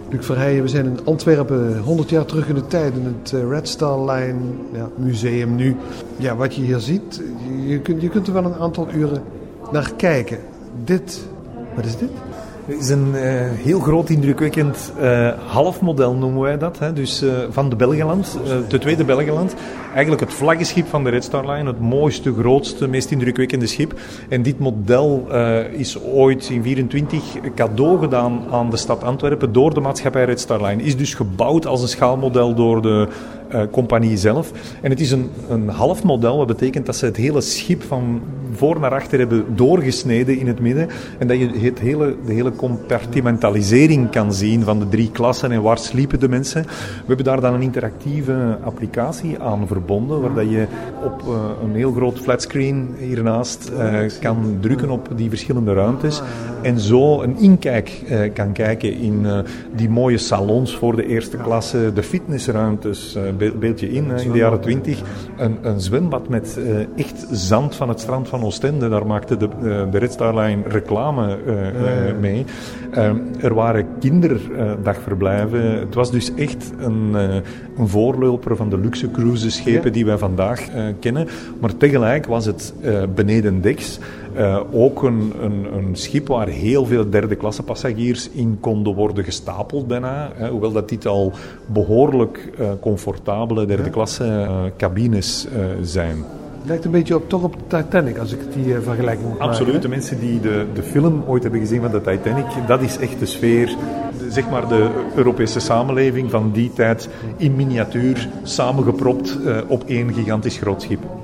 Luc Verheijen, we zijn in Antwerpen 100 jaar terug in de tijd in het Red Star Line museum nu. Ja, wat je hier ziet, je kunt er wel een aantal uren naar kijken. Wat is dit? Het is een heel groot, indrukwekkend halfmodel noemen wij dat. Hè? Dus van de Belgenland, de tweede Belgenland. Eigenlijk het vlaggenschip van de Red Star Line. Het mooiste, grootste, meest indrukwekkende schip. En dit model is ooit in 1924 cadeau gedaan aan de stad Antwerpen door de maatschappij Red Star Line. Is dus gebouwd als een schaalmodel door de compagnie zelf. En het is een half model, wat betekent dat ze het hele schip van voor naar achter hebben doorgesneden in het midden. En dat je de hele compartimentalisering kan zien van de 3 klassen en waar sliepen de mensen. We hebben daar dan een interactieve applicatie aan verbonden, waar dat je op een heel groot flatscreen hiernaast kan drukken op die verschillende ruimtes. En zo een inkijk kan kijken in die mooie salons voor de eerste klasse, de fitnessruimtes, beeld je in de jaren 20. Een zwembad met echt zand van het strand van Oostende, daar maakte de Red Star Line reclame mee. Er waren kinderdagverblijven. Het was dus echt een voorloper van de luxe cruiseschepen die wij vandaag kennen. Maar tegelijk was het benedendeks ook een schip waar heel veel derde klasse passagiers in konden worden gestapeld bijna. Hoewel dat dit al behoorlijk comfortabele derde klasse cabines zijn. Het lijkt een beetje toch op Titanic, als ik die vergelijking moet maken. Absoluut, de mensen die de film ooit hebben gezien van de Titanic, dat is echt de sfeer, zeg maar de Europese samenleving van die tijd in miniatuur, samengepropt op één gigantisch groot schip.